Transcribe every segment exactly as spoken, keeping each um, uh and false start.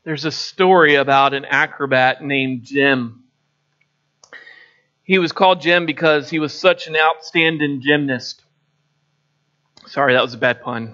There's a story about an acrobat named Jim. He was called Jim because he was such an outstanding gymnast. Sorry, that was a bad pun.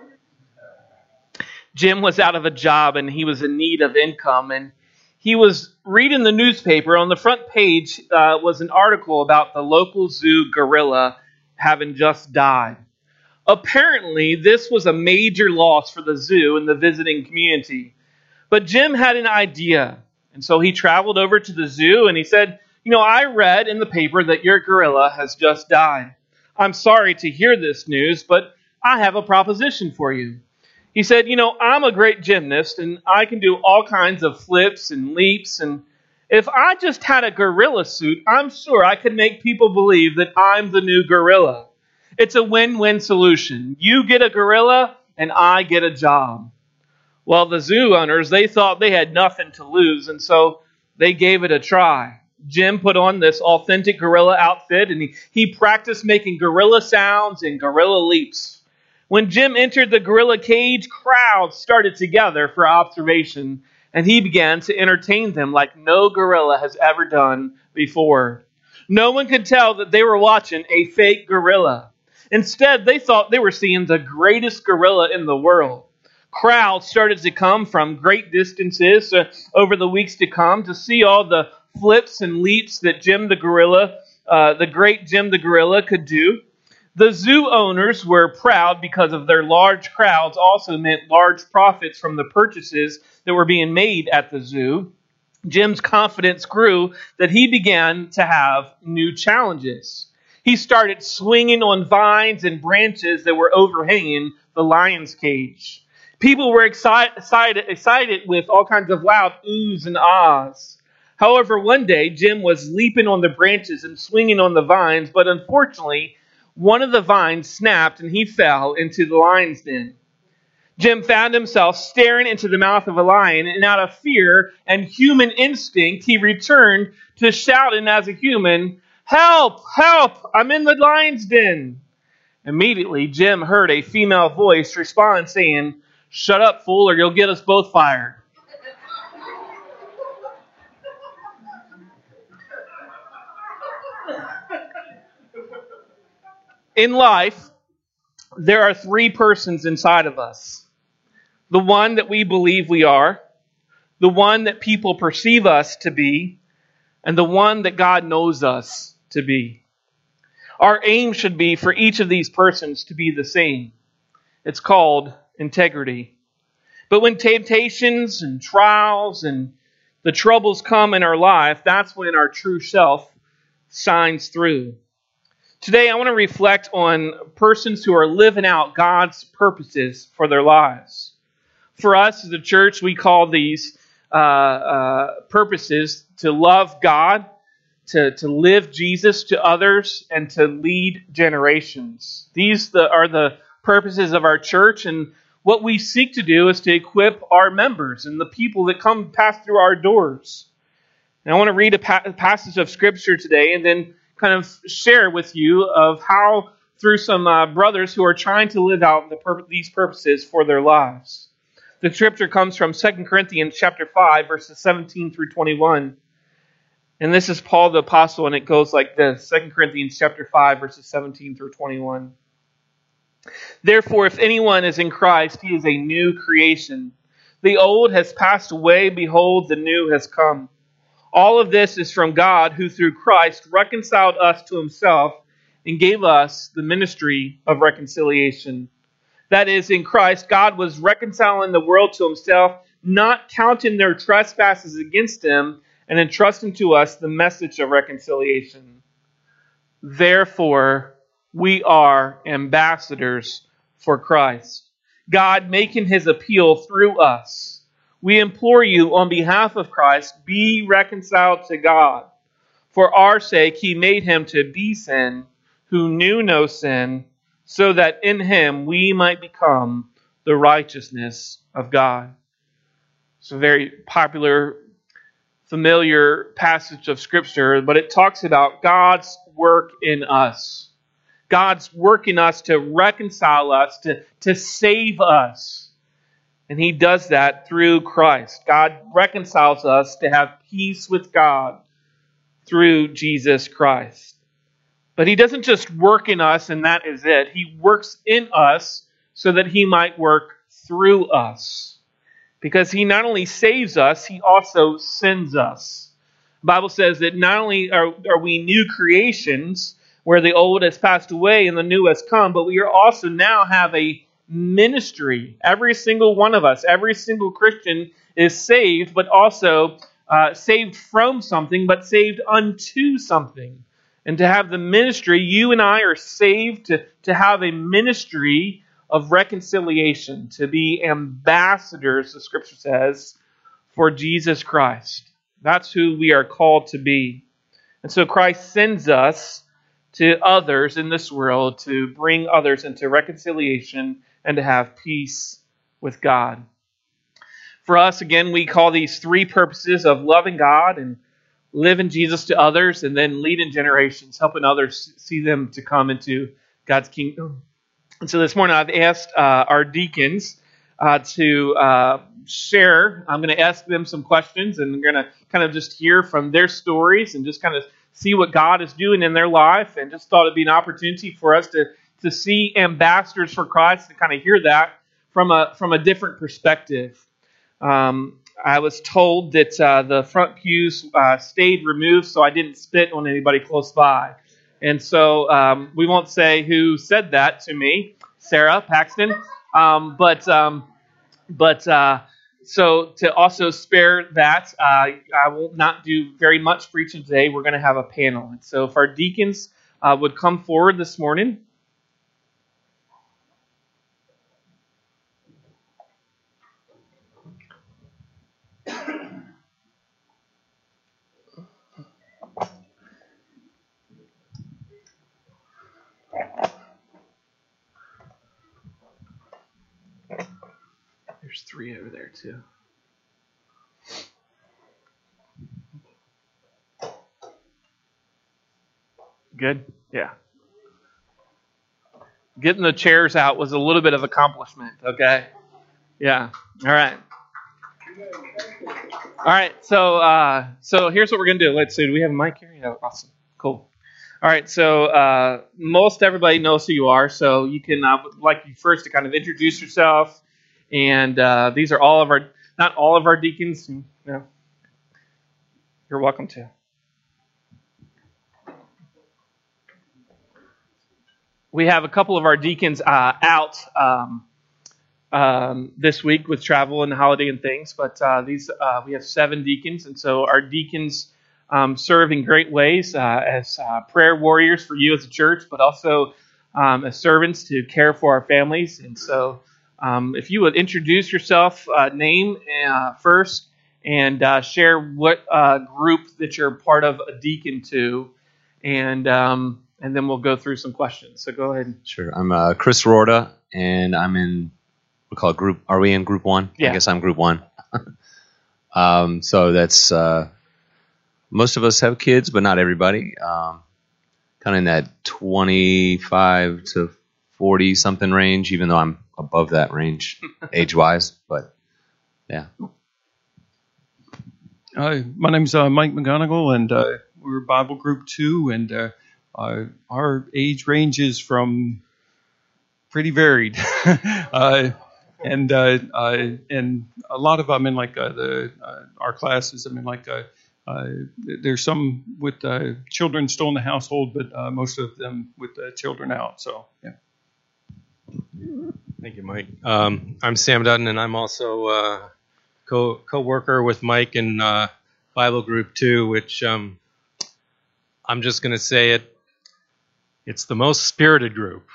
Jim was out of a job and he was in need of income, and he was reading the newspaper. On the front page uh, was an article about the local zoo gorilla having just died. Apparently, this was a major loss for the zoo and the visiting community. But Jim had an idea, and so he traveled over to the zoo and he said, you know, I read in the paper that your gorilla has just died. I'm sorry to hear this news, but I have a proposition for you. He said, you know, I'm a great gymnast and I can do all kinds of flips and leaps. And if I just had a gorilla suit, I'm sure I could make people believe that I'm the new gorilla. It's a win-win solution. You get a gorilla and I get a job. Well, the zoo owners, they thought they had nothing to lose, and so they gave it a try. Jim put on this authentic gorilla outfit and he, he practiced making gorilla sounds and gorilla leaps. When Jim entered the gorilla cage, crowds started together for observation, and he began to entertain them like no gorilla has ever done before. No one could tell that they were watching a fake gorilla. Instead, they thought they were seeing the greatest gorilla in the world. Crowds started to come from great distances uh, over the weeks to come to see all the flips and leaps that Jim the gorilla, uh, the great Jim the gorilla, could do. The zoo owners were proud because of their large crowds also meant large profits from the purchases that were being made at the zoo. Jim's confidence grew that he began to have new challenges. He started swinging on vines and branches that were overhanging the lion's cage. People were excited, excited, excited with all kinds of loud oohs and ahs. However, one day, Jim was leaping on the branches and swinging on the vines, but unfortunately, one of the vines snapped and he fell into the lion's den. Jim found himself staring into the mouth of a lion, and out of fear and human instinct, he returned to shouting as a human, "Help! Help! I'm in the lion's den!" Immediately, Jim heard a female voice respond saying, "Shut up, fool, or you'll get us both fired." In life, there are three persons inside of us. The one that we believe we are, the one that people perceive us to be, and the one that God knows us to be. Our aim should be for each of these persons to be the same. It's called integrity. But when temptations and trials and the troubles come in our life, that's when our true self shines through. Today, I want to reflect on persons who are living out God's purposes for their lives. For us as a church, we call these uh, uh, purposes to love God, to, to live Jesus to others, and to lead generations. These the, are the purposes of our church, and what we seek to do is to equip our members and the people that come pass through our doors. And I want to read a, pa- a passage of Scripture today, and then kind of share with you of how, through some uh, brothers who are trying to live out the pur- these purposes for their lives. The Scripture comes from Second Corinthians chapter five, verses seventeen through twenty-one. And this is Paul the Apostle, and it goes like this. Second Corinthians chapter five, verses seventeen through twenty-one. Therefore, if anyone is in Christ, he is a new creation. The old has passed away, behold, the new has come. All of this is from God, who through Christ reconciled us to himself and gave us the ministry of reconciliation. That is, in Christ, God was reconciling the world to himself, not counting their trespasses against them, and entrusting to us the message of reconciliation. Therefore, we are ambassadors for Christ, God making his appeal through us. We implore you on behalf of Christ, be reconciled to God. For our sake, he made him to be sin, who knew no sin, so that in him we might become the righteousness of God. It's a very popular, familiar passage of Scripture, but it talks about God's work in us. God's work in us to reconcile us, to, to save us. And he does that through Christ. God reconciles us to have peace with God through Jesus Christ. But he doesn't just work in us and that is it. He works in us so that he might work through us. Because he not only saves us, he also sends us. The Bible says that not only are, are we new creations, where the old has passed away and the new has come, but we are also now have a ministry. Every single one of us, every single Christian is saved, but also uh, saved from something, but saved unto something. And to have the ministry, you and I are saved to, to have a ministry of reconciliation, to be ambassadors, the Scripture says, for Jesus Christ. That's who we are called to be. And so Christ sends us to others in this world to bring others into reconciliation and to have peace with God. For us, again, we call these three purposes of loving God and living Jesus to others and then leading generations, helping others see them to come into God's kingdom. And so this morning I've asked uh, our deacons uh, to uh, share. I'm going to ask them some questions and we're going to kind of just hear from their stories and just kind of see what God is doing in their life, and just thought it'd be an opportunity for us to, to see ambassadors for Christ and kind of hear that from a from a different perspective. Um, I was told that uh, the front pews uh, stayed removed so I didn't spit on anybody close by. And so um, we won't say who said that to me, Sarah Paxton, um, but um, but uh, so to also spare that, uh, I will not do very much preaching today. We're going to have a panel. And so if our deacons uh, would come forward this morning. There's three over there too. Good? Yeah. Getting the chairs out was a little bit of accomplishment, okay? Yeah. All right. All right, so uh, so here's what we're going to do. Let's see, do we have a mic here? Yeah, awesome. Cool. All right, so uh, most everybody knows who you are, so you can, I uh, would like you first to kind of introduce yourself. And uh, these are all of our, not all of our deacons. You know, you're welcome to. We have a couple of our deacons uh, out um, um, this week with travel and holiday and things, but uh, these uh, we have seven deacons, and so our deacons um, serve in great ways uh, as uh, prayer warriors for you as a church, but also um, as servants to care for our families. And so um, if you would introduce yourself, uh, name uh, first, and uh, share what uh, group that you're part of a deacon to, and um, and then we'll go through some questions. So go ahead. Sure. I'm uh, Chris Rorda, and I'm in, we call it group, are we in group one? Yeah. I guess I'm group one. um, so that's, uh, most of us have kids, but not everybody. Um, kind of in that twenty-five to forty something range, even though I'm above that range age-wise, but yeah. Hi, my name's uh, Mike McGonigal, and uh, we're Bible Group two, and uh, uh, our age range is from pretty varied, uh, and uh, uh, and a lot of them in like uh, the uh, our classes. I mean, like uh, uh, there's some with uh, children still in the household, but uh, most of them with uh, children out. So yeah. Thank you, Mike. Um, I'm Sam Dutton, and I'm also uh, co co-worker with Mike in uh, Bible Group two, which um, I'm just going to say it. It's the most spirited group.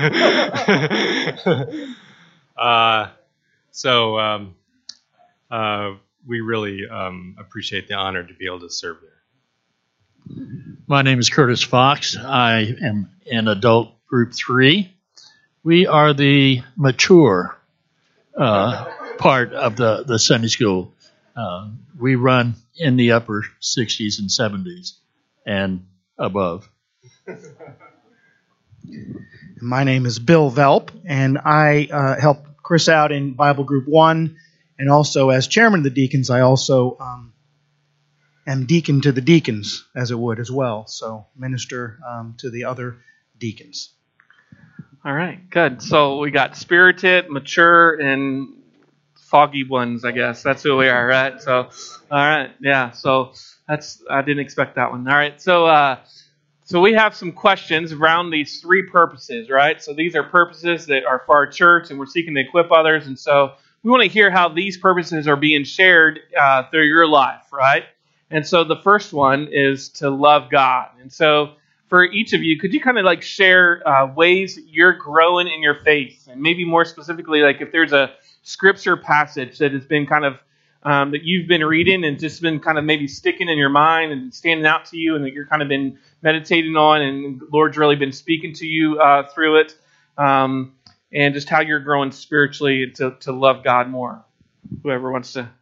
uh, so um, uh, we really um, appreciate the honor to be able to serve there. My name is Curtis Fox. I am in Adult Group three. We are the mature uh, part of the, the Sunday school. Uh, we run in the upper sixties and seventies and above. My name is Bill Velp, and I uh, help Chris out in Bible Group one, and also as chairman of the deacons, I also um, am deacon to the deacons, as it would as well. So minister um, to the other deacons. All right, good. So we got spirited, mature, and foggy ones, I guess. That's who we are, right? So, all right, yeah. So that's I didn't expect that one. All right, so uh, so we have some questions around these three purposes, right? So these are purposes that are for our church, and we're seeking to equip others. And so we want to hear how these purposes are being shared uh, through your life, right? And so the first one is to love God. And so for each of you, could you kind of like share uh, ways that you're growing in your faith? And maybe more specifically, like if there's a scripture passage that has been kind of, um, that you've been reading and just been kind of maybe sticking in your mind and standing out to you and that you're kind of been meditating on and the Lord's really been speaking to you uh, through it. Um, and just how you're growing spiritually to, to love God more. Whoever wants to.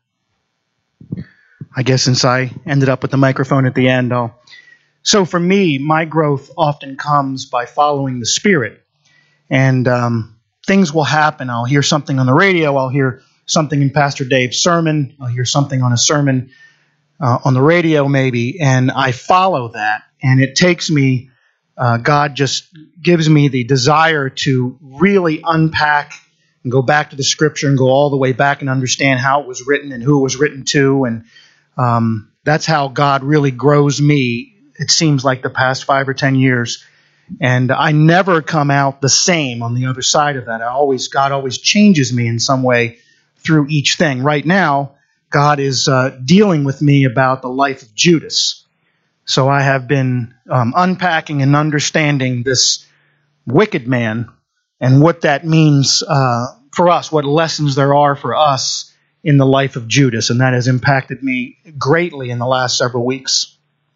I guess since I ended up with the microphone at the end, I'll... So for me, my growth often comes by following the Spirit. And um, things will happen. I'll hear something on the radio. I'll hear something in Pastor Dave's sermon. I'll hear something on a sermon uh, on the radio maybe. And I follow that. And it takes me, uh, God just gives me the desire to really unpack and go back to the Scripture and go all the way back and understand how it was written and who it was written to. And um, that's how God really grows me. It seems like the past five or ten years. And I never come out the same on the other side of that. I always, God always changes me in some way through each thing. Right now, God is uh, dealing with me about the life of Judas. So I have been um, unpacking and understanding this wicked man and what that means uh, for us, what lessons there are for us in the life of Judas. And that has impacted me greatly in the last several weeks.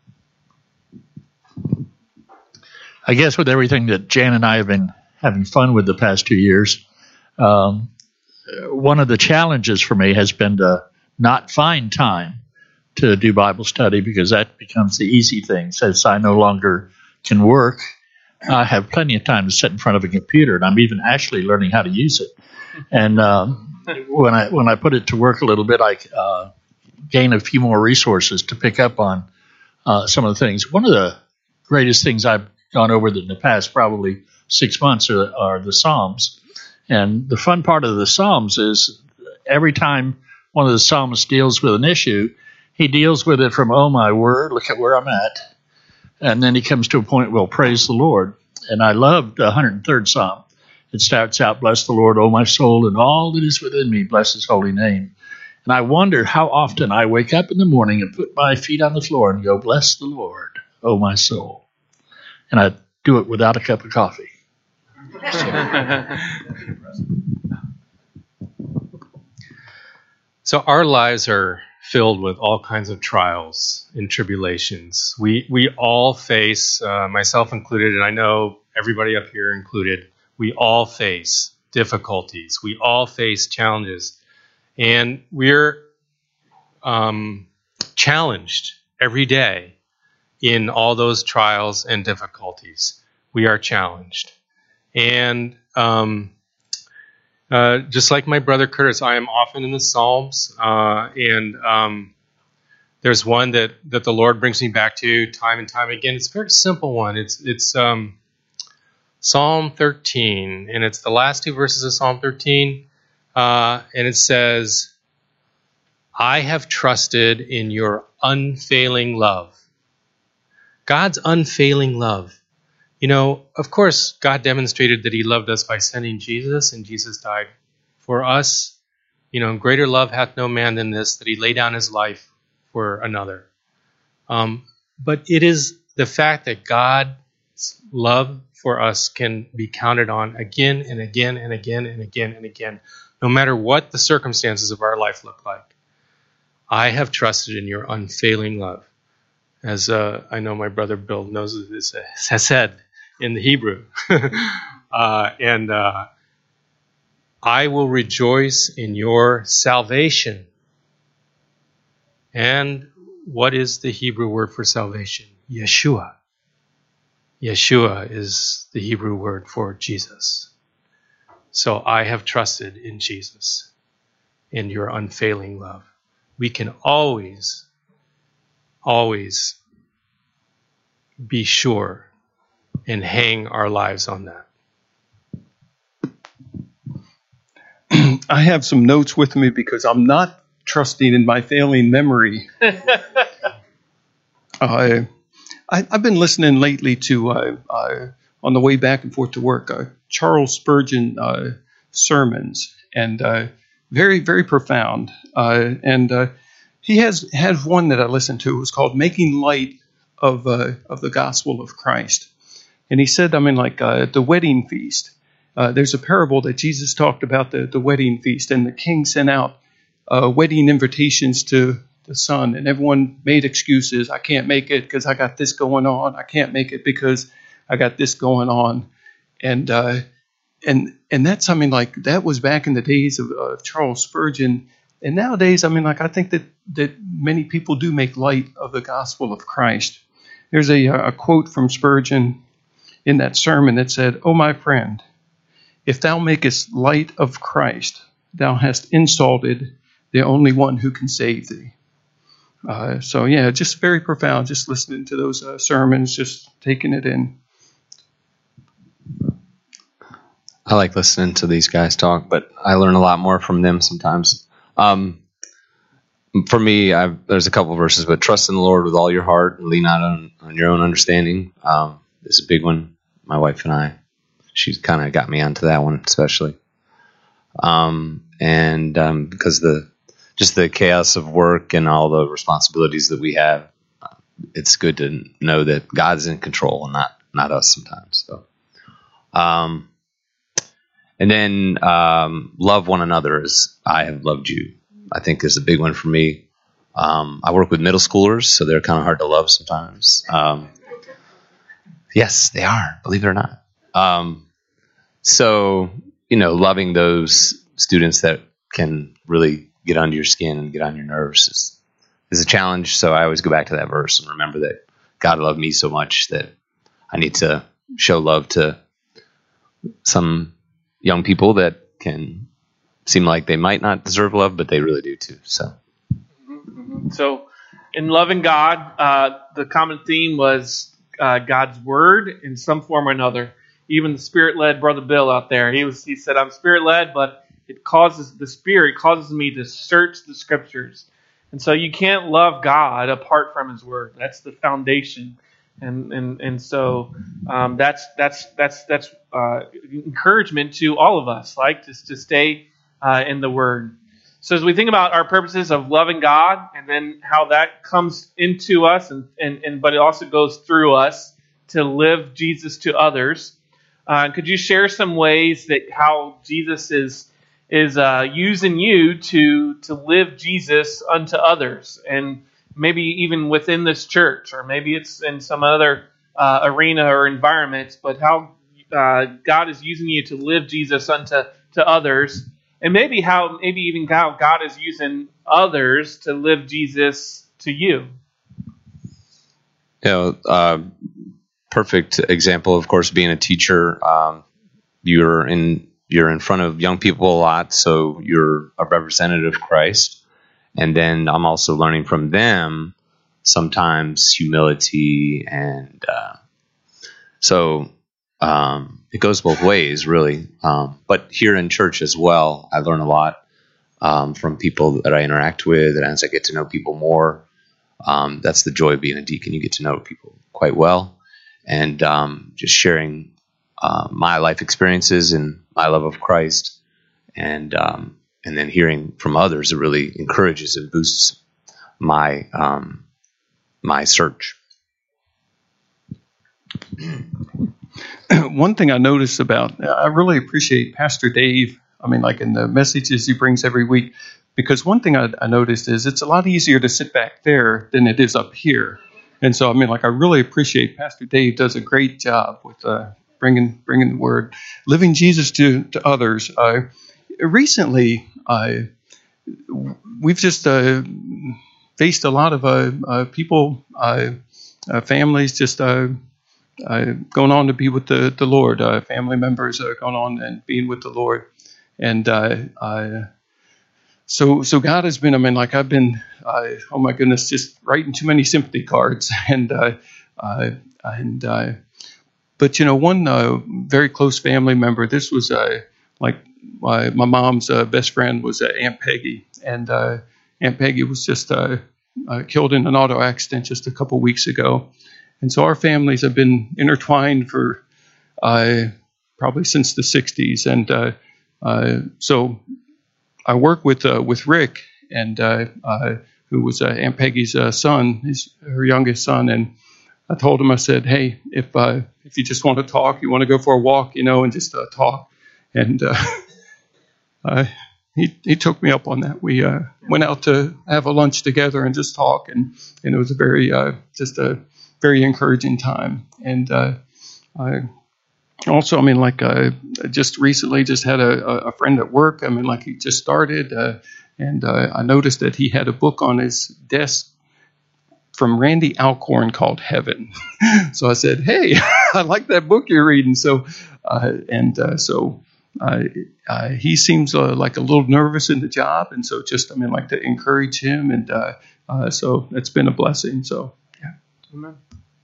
I guess with everything that Jan and I have been having fun with the past two years, um, one of the challenges for me has been to not find time to do Bible study because that becomes the easy thing. Since I no longer can work, I have plenty of time to sit in front of a computer, and I'm even actually learning how to use it. And um, when I when I put it to work a little bit, I uh, gain a few more resources to pick up on uh, some of the things. One of the greatest things I've gone over in the past probably six months are, are the Psalms. And the fun part of the Psalms is every time one of the psalmists deals with an issue, he deals with it from, oh my word, look at where I'm at. And then he comes to a point, well, praise the Lord. And I loved the one hundred third Psalm. It starts out, bless the Lord, O my soul, and all that is within me, bless his holy name. And I wonder how often I wake up in the morning and put my feet on the floor and go, bless the Lord, O my soul. And I do it without a cup of coffee. So our lives are filled with all kinds of trials and tribulations. We we all face, uh, myself included, and I know everybody up here included, we all face difficulties. We all face challenges. And we're um, challenged every day in all those trials and difficulties. We are challenged. And um, uh, just like my brother Curtis, I am often in the Psalms. Uh, and um, there's one that, that the Lord brings me back to time and time again. It's a very simple one. It's it's um, Psalm thirteen. And it's the last two verses of Psalm thirteen. Uh, and it says, I have trusted in your unfailing love. God's unfailing love. You know, of course, God demonstrated that he loved us by sending Jesus, and Jesus died for us. You know, greater love hath no man than this, that he lay down his life for another. Um, but it is the fact that God's love for us can be counted on again and again and again and again and again, no matter what the circumstances of our life look like. I have trusted in your unfailing love. As uh, I know my brother Bill knows this, has said in the Hebrew. uh, and uh, I will rejoice in your salvation. And what is the Hebrew word for salvation? Yeshua. Yeshua is the Hebrew word for Jesus. So I have trusted in Jesus, in your unfailing love. We can always, always be sure and hang our lives on that. I have some notes with me because I'm not trusting in my failing memory. uh, I, I've been listening lately to, uh, uh, on the way back and forth to work, uh, Charles Spurgeon uh, sermons, and uh, very, very profound. Uh, and uh, he has has one that I listened to. It was called "Making Light of uh, of the Gospel of Christ." And he said, I mean, like uh, the wedding feast. Uh, there's a parable that Jesus talked about the, the wedding feast, and the king sent out uh, wedding invitations to the son, and everyone made excuses. I can't make it because I got this going on. I can't make it because I got this going on. And uh, and and that's, I mean, like that was back in the days of uh, Charles Spurgeon. And nowadays, I mean, like I think that, that many people do make light of the gospel of Christ. There's a, a quote from Spurgeon in that sermon that said, "Oh, my friend, if thou makest light of Christ, thou hast insulted the only one who can save thee." Uh, so, yeah, just very profound, just listening to those uh, sermons, just taking it in. I like listening to these guys talk, but I learn a lot more from them sometimes. Um, for me, I've, there's a couple verses, but trust in the Lord with all your heart and lean not on, on your own understanding. Um, this is a big one. My wife and I, she's kind of got me onto that one especially. Um, and um, because the just the chaos of work and all the responsibilities that we have, it's good to know that God's in control and not not us sometimes. So, um, and then um, love one another as I have loved you, I think is a big one for me. Um, I work with middle schoolers, so they're kind of hard to love sometimes. Um, yes, they are, believe it or not. Um, so, you know, loving those students that can really get under your skin and get on your nerves is, is a challenge. So I always go back to that verse and remember that God loved me so much that I need to show love to some young people that can seem like they might not deserve love, but they really do too. So, so in loving God, uh, the common theme was uh, God's word in some form or another. Even the Spirit-led Brother Bill out there, he was he said, "I'm Spirit-led, but it causes the Spirit causes me to search the Scriptures." And so you can't love God apart from His Word. That's the foundation. And and and so um, that's that's that's that's uh, encouragement to all of us, like to to stay uh, in the Word. So as we think about our purposes of loving God, and then how that comes into us, and and, and but it also goes through us to live Jesus to others. Uh, could you share some ways that how Jesus is is uh, using you to to live Jesus unto others, and maybe even within this church, or maybe it's in some other uh, arena or environment, but how uh, God is using you to live Jesus unto to others, and maybe how maybe even how God is using others to live Jesus to you. You know, uh, perfect example, of course, being a teacher. Um, you're in you're in front of young people a lot, so you're a representative of Christ. And then I'm also learning from them sometimes humility, and uh, so um, it goes both ways, really. Um, but here in church as well, I learn a lot um, from people that I interact with, and as I get to know people more, um, that's the joy of being a deacon. You get to know people quite well, and um, just sharing uh, my life experiences and my love of Christ, and um, and then hearing from others, it really encourages and boosts my um, my search. One thing I noticed about, I really appreciate Pastor Dave. I mean, like in the messages he brings every week, because one thing I, I noticed is it's a lot easier to sit back there than it is up here. And so, I mean, like I really appreciate Pastor Dave does a great job with uh, bringing bringing the word, living Jesus to to others. Uh, recently, I we've just uh, faced a lot of uh, uh, people, uh, uh, families, just uh, uh, going on to be with the the Lord. Uh, family members are going on and being with the Lord, and uh, I, so so God has been. I mean, like I've been. Uh, oh my goodness, just writing too many sympathy cards, and uh, uh, and uh, but you know, one uh, very close family member. This was uh, like my my mom's uh, best friend was uh, Aunt Peggy, and uh, Aunt Peggy was just uh, uh, killed in an auto accident just a couple weeks ago. And so our families have been intertwined for uh, probably since the sixties. And uh, uh, so I work with uh, with Rick, and uh, uh, who was uh, Aunt Peggy's uh, son, his, her youngest son. And I told him, I said, hey, if uh, if you just want to talk, you want to go for a walk, you know, and just uh, talk. And uh, uh, he he took me up on that. We uh, went out to have a lunch together and just talk. And, and it was a very, uh, just a very encouraging time. And uh, I also, I mean, like uh, just recently just had a, a friend at work. I mean, like he just started, uh, and uh, I noticed that he had a book on his desk from Randy Alcorn called Heaven. So I said, hey, I like that book you're reading. So, uh, and uh, so uh, uh, he seems uh, like a little nervous in the job. And so just, I mean, like to encourage him. And uh, uh, so it's been a blessing. So, yeah. Amen.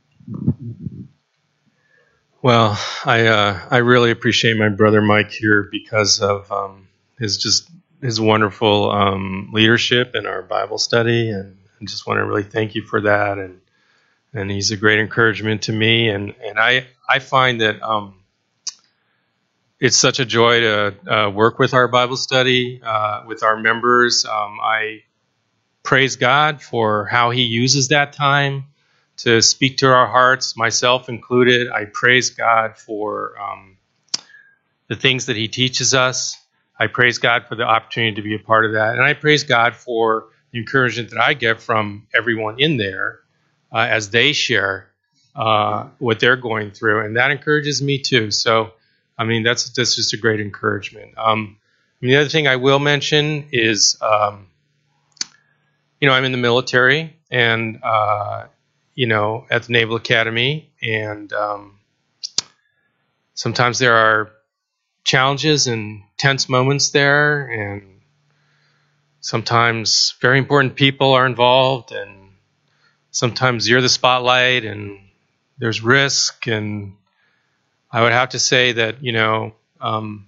Well, I uh, I really appreciate my brother Mike here because of um, his just his wonderful um, leadership in our Bible study, and I just want to really thank you for that. And and he's a great encouragement to me, and and I I find that um, it's such a joy to uh, work with our Bible study uh, with our members. Um, I praise God for how He uses that time to speak to our hearts, myself included. I praise God for um, the things that He teaches us. I praise God for the opportunity to be a part of that. And I praise God for the encouragement that I get from everyone in there uh, as they share uh, what they're going through. And that encourages me too. So, I mean, that's, that's just a great encouragement. Um, I mean, the other thing I will mention is, um, you know, I'm in the military, and uh, you know, at the Naval Academy, and um, sometimes there are challenges and tense moments there, and sometimes very important people are involved, and sometimes you're the spotlight, and there's risk. And I would have to say that, you know, um,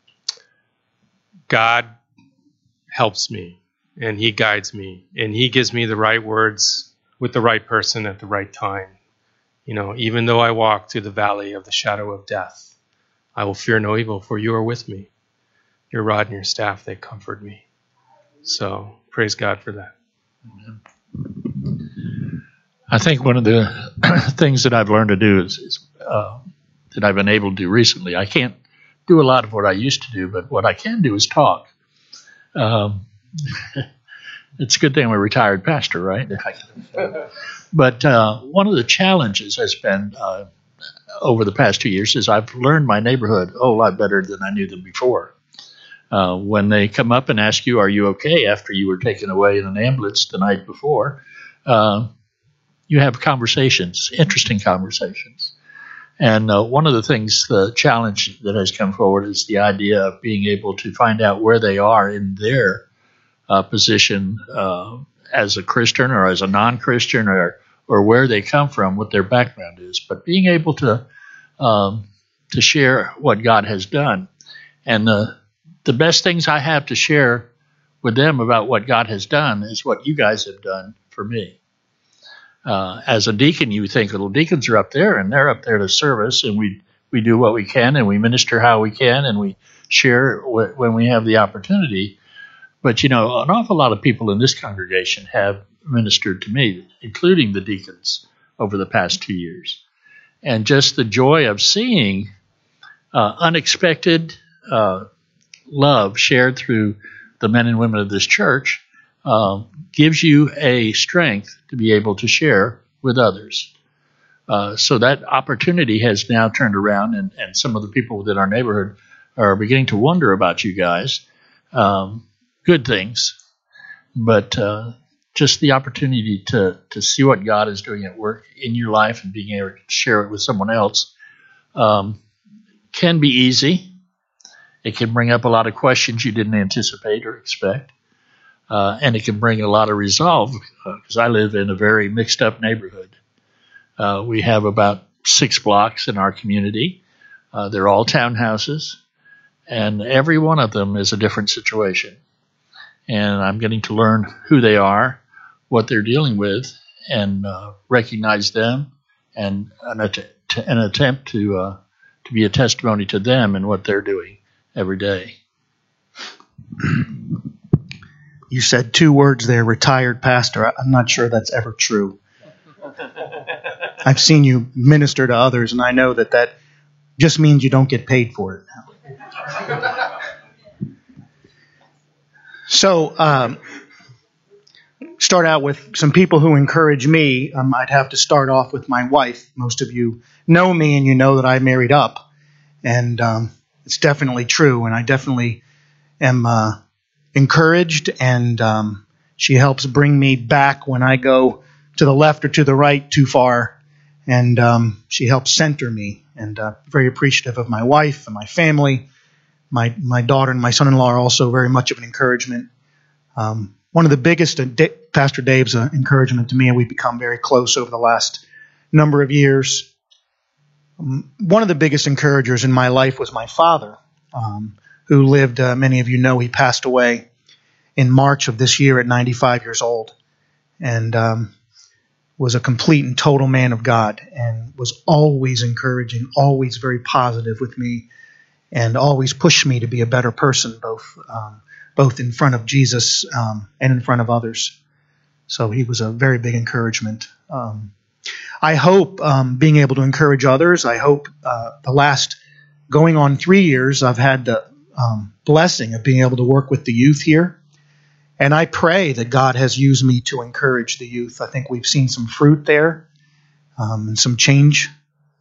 God helps me, and He guides me, and He gives me the right words with the right person at the right time. You know, even though I walk through the valley of the shadow of death, I will fear no evil, for you are with me. Your rod and your staff, they comfort me. So praise God for that. I think one of the things that I've learned to do is, is uh, that I've been able to do recently, I can't do a lot of what I used to do, but what I can do is talk. Um, It's a good thing I'm a retired pastor, right? But uh, one of the challenges has been uh, over the past two years is I've learned my neighborhood a whole lot better than I knew them before. Uh, when they come up and ask you, are you okay, after you were taken away in an ambulance the night before, uh, you have conversations, interesting conversations. And uh, one of the things, the challenge that has come forward is the idea of being able to find out where they are in their Uh, position uh, as a Christian or as a non-Christian, or or where they come from, what their background is. But being able to um, to share what God has done, and the the best things I have to share with them about what God has done is what you guys have done for me. Uh, as a deacon, you think, little deacons are up there, and they're up there to serve us, and we we do what we can, and we minister how we can, and we share wh- when we have the opportunity. But, you know, an awful lot of people in this congregation have ministered to me, including the deacons, over the past two years. And just the joy of seeing uh, unexpected uh, love shared through the men and women of this church uh, gives you a strength to be able to share with others. Uh, so that opportunity has now turned around, and, and some of the people within our neighborhood are beginning to wonder about you guys. Um, good things, but uh, just the opportunity to to see what God is doing at work in your life and being able to share it with someone else um, can be easy. It can bring up a lot of questions you didn't anticipate or expect. Uh, and it can bring a lot of resolve because uh, I live in a very mixed up neighborhood. Uh, we have about six blocks in our community. Uh, they're all townhouses, and every one of them is a different situation. And I'm getting to learn who they are, what they're dealing with, and uh, recognize them, and an, att- an attempt to uh, to be a testimony to them and what they're doing every day. You said two words there, retired pastor. I'm not sure that's ever true. I've seen you minister to others, and I know that that just means you don't get paid for it. So, um, start out with some people who encourage me. Um, I'd have to start off with my wife. Most of you know me, and you know that I married up. And um, it's definitely true, and I definitely am uh, encouraged, and um, she helps bring me back when I go to the left or to the right too far, and um, she helps center me, and uh, very appreciative of my wife and my family. My my daughter and my son-in-law are also very much of an encouragement. Um, one of the biggest, uh, D- Pastor Dave's uh, encouragement to me, and we've become very close over the last number of years. Um, one of the biggest encouragers in my life was my father, um, who lived, uh, many of you know, he passed away in March of this year at ninety-five years old, and um, was a complete and total man of God, and was always encouraging, always very positive with me, and always pushed me to be a better person, both um, both in front of Jesus um, and in front of others. So he was a very big encouragement. Um, I hope um, being able to encourage others, I hope uh, the last going on three years, I've had the um, blessing of being able to work with the youth here. And I pray that God has used me to encourage the youth. I think we've seen some fruit there um, and some change.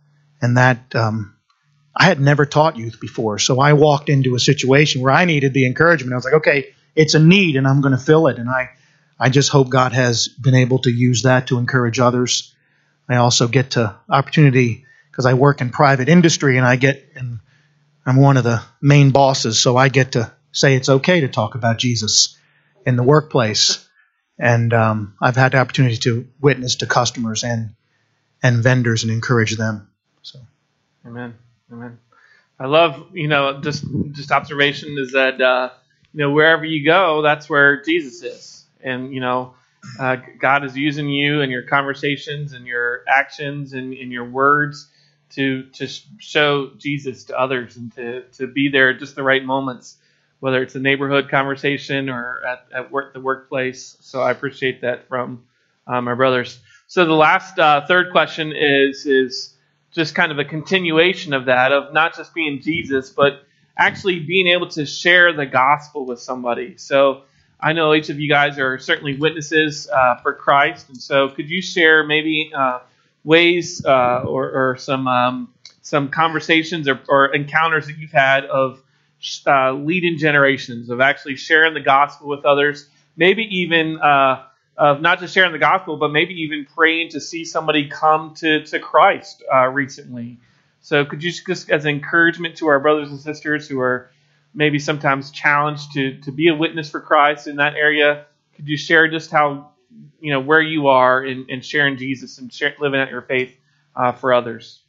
And that um, I had never taught youth before. So I walked into a situation where I needed the encouragement. I was like, okay, it's a need and I'm going to fill it. And I, I just hope God has been able to use that to encourage others. I also get to opportunity because I work in private industry and I get, and I'm one of the main bosses, so I get to say it's okay to talk about Jesus in the workplace. And um, I've had the opportunity to witness to customers and and vendors and encourage them. So, Amen. Amen. I love, you know, just just observation is that, uh, you know, wherever you go, that's where Jesus is. And, you know, uh, God is using you and your conversations and your actions and, and your words to to show Jesus to others and to, to be there at just the right moments, whether it's a neighborhood conversation or at, at work, the workplace. So I appreciate that from uh, my brothers. So the last uh, third question is is just kind of a continuation of that, of not just being Jesus, but actually being able to share the gospel with somebody. So I know each of you guys are certainly witnesses uh, for Christ, and so could you share maybe uh, ways uh, or, or some um, some conversations or, or encounters that you've had of uh, leading generations, of actually sharing the gospel with others, maybe even uh, of not just sharing the gospel, but maybe even praying to see somebody come to, to Christ uh, recently. So could you just, as encouragement to our brothers and sisters who are maybe sometimes challenged to, to be a witness for Christ in that area, could you share just how, you know, where you are in, in sharing Jesus and share, living out your faith uh, for others?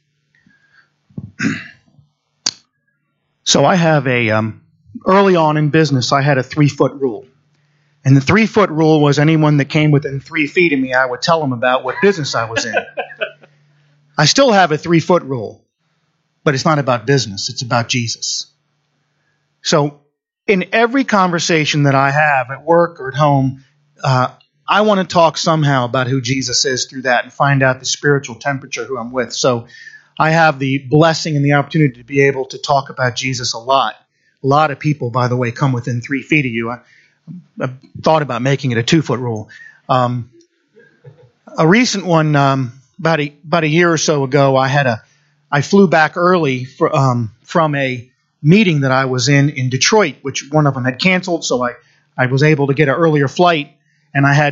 so I have a, um, early on in business, I had a three-foot rule. And the three-foot rule was anyone that came within three feet of me, I would tell them about what business I was in. I still have a three-foot rule, but it's not about business. It's about Jesus. So in every conversation that I have at work or at home, uh, I want to talk somehow about who Jesus is through that and find out the spiritual temperature who I'm with. So I have the blessing and the opportunity to be able to talk about Jesus a lot. A lot of people, by the way, come within three feet of you. I, I thought about making it a two-foot rule. Um, a recent one, um, about a about a year or so ago, I had a I flew back early for, um, from a meeting that I was in in Detroit, which one of them had canceled, so I, I was able to get an earlier flight, and I had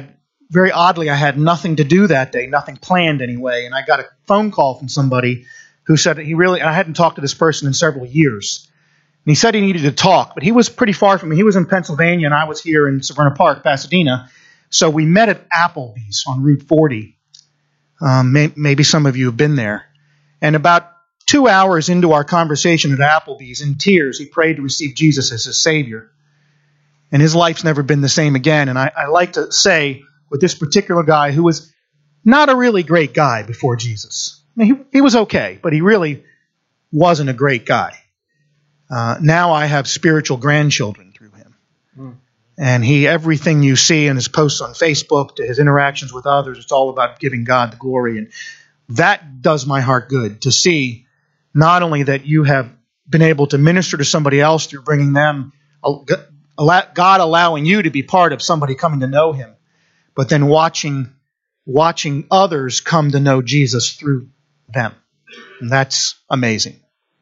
very oddly, I had nothing to do that day, nothing planned anyway, and I got a phone call from somebody who said that he really, I hadn't talked to this person in several years, and he said he needed to talk, but he was pretty far from me. He was in Pennsylvania, and I was here in Severna Park, Pasadena, so we met at Applebee's on Route forty. Um, may, maybe some of you have been there. And about two hours into our conversation at Applebee's, in tears, he prayed to receive Jesus as his Savior. And his life's never been the same again. And I, I like to say, with this particular guy who was not a really great guy before Jesus. I mean, he, he was okay, but he really wasn't a great guy. Uh, now I have spiritual grandchildren through him. Mm. And he, everything you see in his posts on Facebook, to his interactions with others, it's all about giving God the glory. And that does my heart good, to see not only that you have been able to minister to somebody else through bringing them, God allowing you to be part of somebody coming to know him, but then watching watching others come to know Jesus through them. And that's amazing.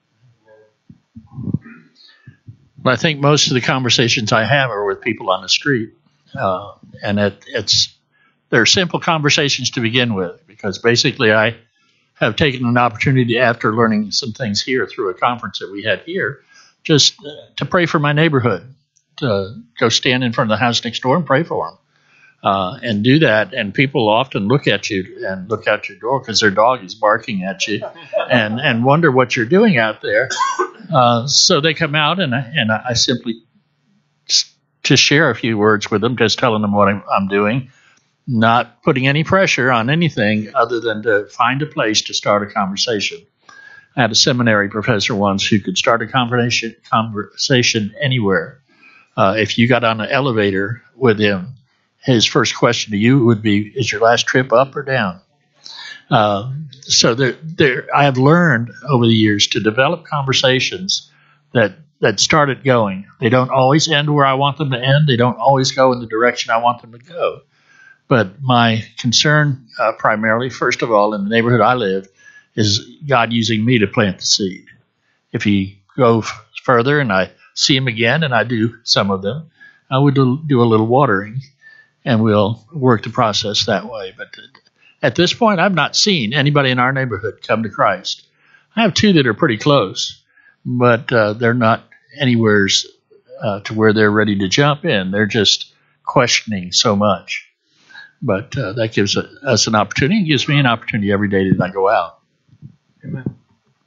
Well, I think most of the conversations I have are with people on the street. Uh, and it, it's they're simple conversations to begin with, because basically I have taken an opportunity after learning some things here through a conference that we had here, just uh, to pray for my neighborhood, to go stand in front of the house next door and pray for them. Uh, and do that, and people often look at you and look out your door because their dog is barking at you, and, and wonder what you're doing out there. Uh, so they come out, and I, and I simply just share a few words with them, just telling them what I'm, I'm doing, not putting any pressure on anything other than to find a place to start a conversation. I had a seminary professor once who could start a conversation conversation anywhere. Uh, if you got on an elevator with him, his first question to you would be, is your last trip up or down? Uh, so there, there, I have learned over the years to develop conversations that, that started going. They don't always end where I want them to end. They don't always go in the direction I want them to go. But my concern uh, primarily, first of all, in the neighborhood I live, is God using me to plant the seed. If he go f- further and I see him again, and I do some of them, I would do, do a little watering. And we'll work the process that way. But at this point, I've not seen anybody in our neighborhood come to Christ. I have two that are pretty close, but uh, they're not anywhere uh, to where they're ready to jump in. They're just questioning so much. But uh, that gives us an opportunity. It gives me an opportunity every day that I go out. Amen.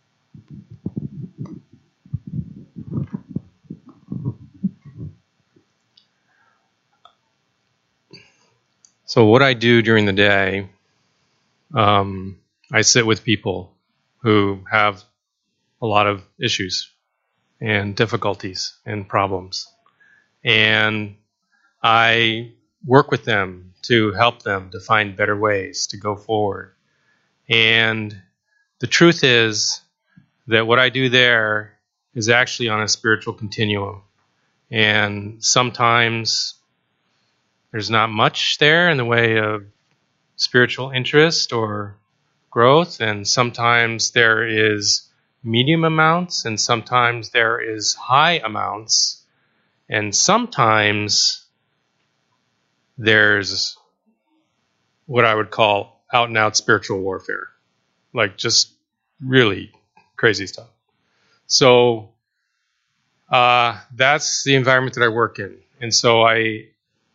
So what I do during the day, um, I sit with people who have a lot of issues and difficulties and problems. And I work with them to help them to find better ways to go forward. And the truth is that what I do there is actually on a spiritual continuum. And sometimes there's not much there in the way of spiritual interest or growth, and sometimes there is medium amounts, and sometimes there is high amounts, and sometimes there's what I would call out-and-out spiritual warfare, like just really crazy stuff. So uh, that's the environment that I work in, and so I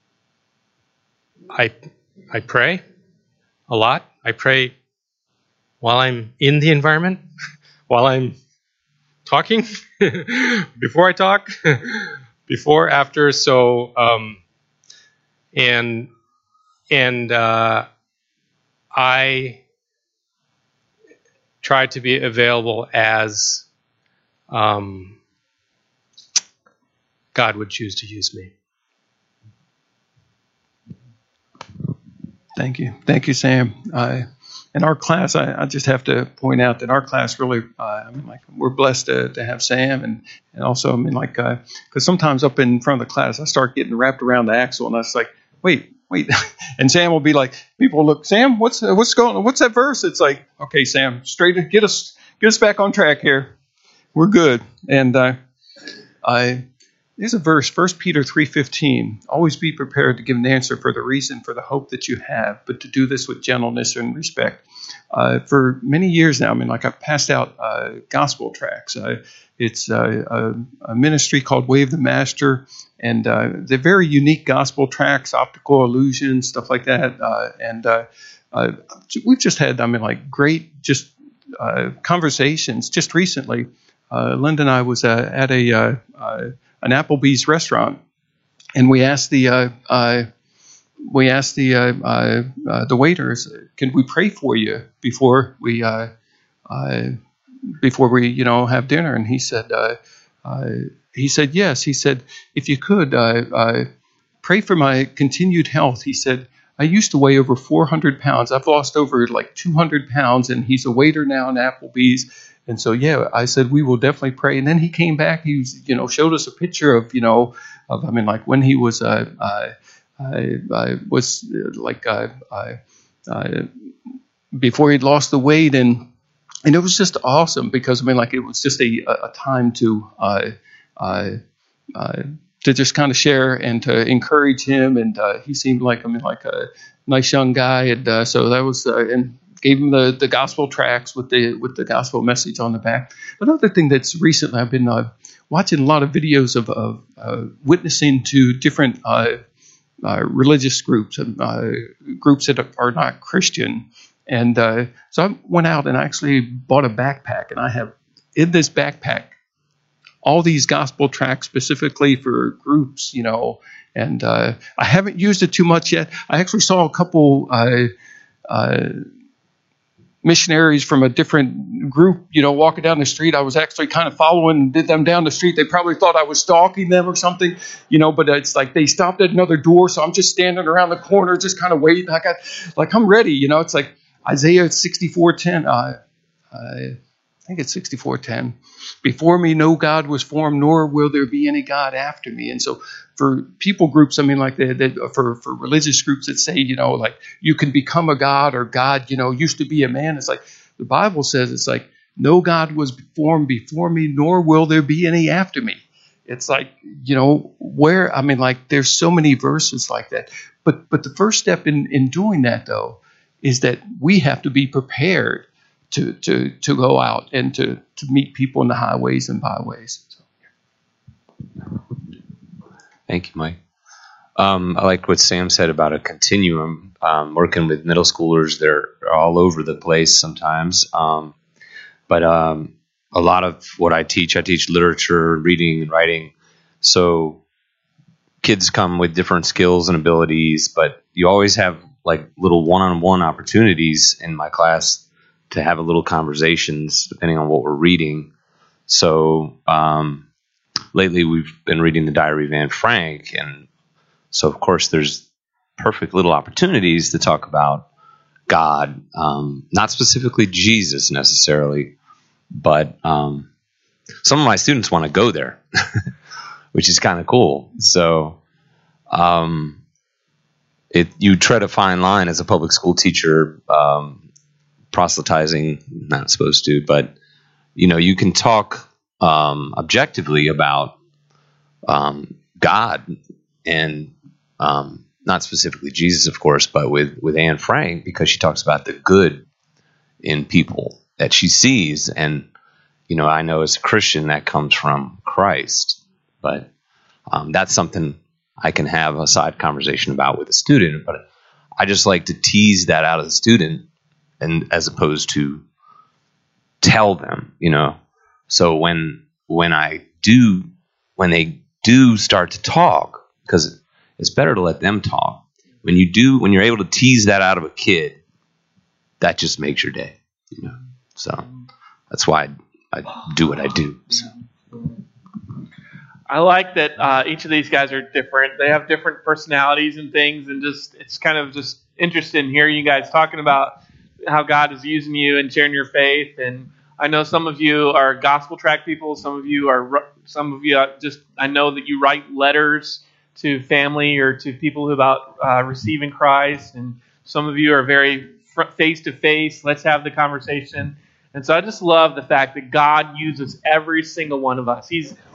I I pray a lot. I pray while I'm in the environment, while I'm talking, before I talk, before, after. So, um, and and uh, I try to be available as um, God would choose to use me. Thank you. Thank you, Sam. Uh, in our class, I, I just have to point out that our class really, uh, I mean, like, we're blessed to, to have Sam, and, and also, I mean, like, because uh, sometimes up in front of the class, I start getting wrapped around the axle, and I was like, wait, wait, and Sam will be like, people will look, Sam, what's uh, what's going on? What's that verse? It's like, okay, Sam, straight, get us get us back on track here. We're good, and uh, I There's a verse, First Peter three fifteen. Always be prepared to give an answer for the reason for the hope that you have, but to do this with gentleness and respect. Uh, for many years now, I mean, like I've passed out uh, gospel tracts. Uh, it's uh, a, a ministry called Way of the Master, and uh, they're very unique gospel tracts, optical illusions, stuff like that. Uh, and uh, uh, we've just had, I mean, like great just uh, conversations. Just recently, uh, Linda and I was uh, at a uh, uh, an Applebee's restaurant, and we asked the uh, uh, we asked the uh, uh, uh, the waiters, can we pray for you before we uh, uh, before we you know have dinner? And he said uh, uh, he said yes. He said, if you could uh, uh, pray for my continued health. He said, I used to weigh over four hundred pounds. I've lost over like two hundred pounds, and he's a waiter now in Applebee's. And so, yeah, I said, we will definitely pray. And then he came back, he was, you know, showed us a picture of, you know, of, I mean, like when he was, uh, uh, I, I was uh, like, uh, uh, uh, before he'd lost the weight. And, and it was just awesome because, I mean, like it was just a, a time to, uh, uh, uh, to just kind of share and to encourage him. And uh, he seemed like, I mean, like a nice young guy. And uh, so that was, uh, and gave him the, the gospel tracts with the with the gospel message on the back. Another thing that's recently, I've been uh, watching a lot of videos of, of uh, witnessing to different uh, uh, religious groups, uh, groups that are not Christian. And uh, so I went out and I actually bought a backpack, and I have in this backpack all these gospel tracts specifically for groups, you know, and uh, I haven't used it too much yet. I actually saw a couple uh, uh, missionaries from a different group, you know, walking down the street. I was actually kind of following them down the street. They probably thought I was stalking them or something, you know, but it's like they stopped at another door. So I'm just standing around the corner, just kind of waiting. I got, like, I'm ready, you know, it's like Isaiah sixty-four ten. Uh, I think it's sixty-four ten. Before me, no God was formed, nor will there be any God after me. And so for people groups, I mean, like they, they, for, for religious groups that say, you know, like you can become a God, or God, you know, used to be a man. It's like the Bible says, it's like, no God was formed before me, nor will there be any after me. It's like, you know, where, I mean, like there's so many verses like that. But but the first step in, in doing that, though, is that we have to be prepared to to to go out and to, to meet people in the highways and byways. So, yeah. Thank you, Mike. Um, I like what Sam said about a continuum. Um, working with middle schoolers, they're all over the place sometimes. Um, but um, a lot of what I teach, I teach literature, reading, and writing. So kids come with different skills and abilities, but you always have like little one-on-one opportunities in my class to have a little conversations depending on what we're reading. So um, lately we've been reading the Diary of Anne Frank, and so of course there's perfect little opportunities to talk about God, um, not specifically Jesus necessarily, but um, some of my students want to go there, which is kind of cool. So um, it you tread a fine line as a public school teacher, um, proselytizing, not supposed to, but you know, you can talk um, objectively about um, God and um, not specifically Jesus, of course, but with, with Anne Frank, because she talks about the good in people that she sees. And, you know, I know as a Christian that comes from Christ, but um, that's something I can have a side conversation about with a student. But I just like to tease that out of the student, and as opposed to tell them, you know. So when when I do, when they do start to talk, because it's better to let them talk. When you do, when you're able to tease that out of a kid, that just makes your day, you know. So that's why I, I do what I do. So. I like that uh, each of these guys are different. They have different personalities and things, and just it's kind of just interesting hearing you guys talking about how God is using you and sharing your faith. And I know some of you are gospel tract people. Some of you are, some of you are just, I know that you write letters to family or to people about uh, receiving Christ. And some of you are very face to face. Let's have the conversation. And so I just love the fact that God uses every single one of us. He's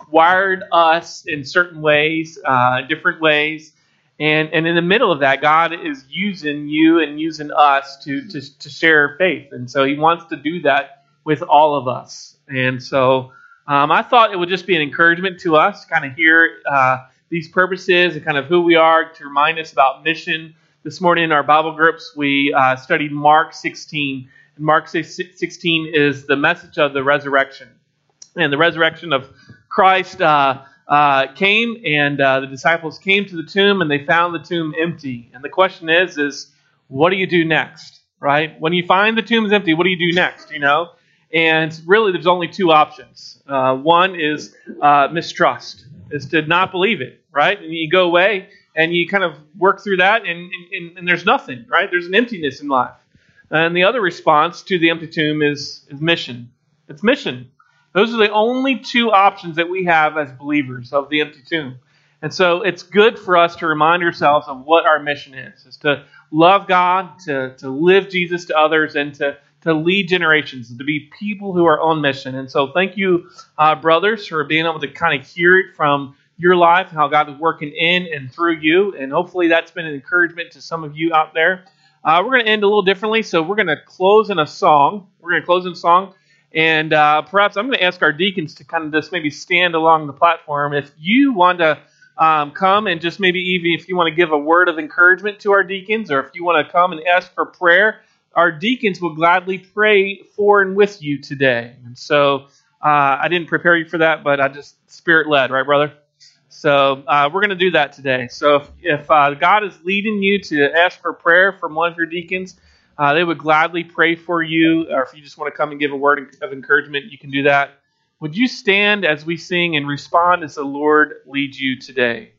wired us in certain ways, uh, different ways. And, and in the middle of that, God is using you and using us to, to, to share faith. And so he wants to do that with all of us. And so um, I thought it would just be an encouragement to us to kind of hear uh, these purposes and kind of who we are, to remind us about mission. This morning in our Bible groups, we uh, studied Mark sixteen. And Mark sixteen is the message of the resurrection. And the resurrection of Christ uh, uh, came, and uh, the disciples came to the tomb, and they found the tomb empty. And the question is, is what do you do next, right? When you find the tomb is empty, what do you do next, you know? And really, there's only two options. Uh, one is uh, mistrust, is to not believe it, right? And you go away, and you kind of work through that, and, and, and there's nothing, right? There's an emptiness in life. And the other response to the empty tomb is, is mission. It's mission. Those are the only two options that we have as believers of the empty tomb. And so it's good for us to remind ourselves of what our mission is. Is to love God, to, to live Jesus to others, and to, to lead generations, to be people who are on mission. And so thank you, uh, brothers, for being able to kind of hear it from your life, how God is working in and through you. And hopefully that's been an encouragement to some of you out there. Uh, we're going to end a little differently, so we're going to close in a song. We're going to close in a song. And uh, perhaps I'm going to ask our deacons to kind of just maybe stand along the platform. If you want to um, come and just maybe even if you want to give a word of encouragement to our deacons, or if you want to come and ask for prayer, our deacons will gladly pray for and with you today. And so uh, I didn't prepare you for that, but I just spirit-led, right, brother? So uh, we're going to do that today. So if, if uh, God is leading you to ask for prayer from one of your deacons, Uh, they would gladly pray for you, or if you just want to come and give a word of encouragement, you can do that. Would you stand as we sing and respond as the Lord leads you today?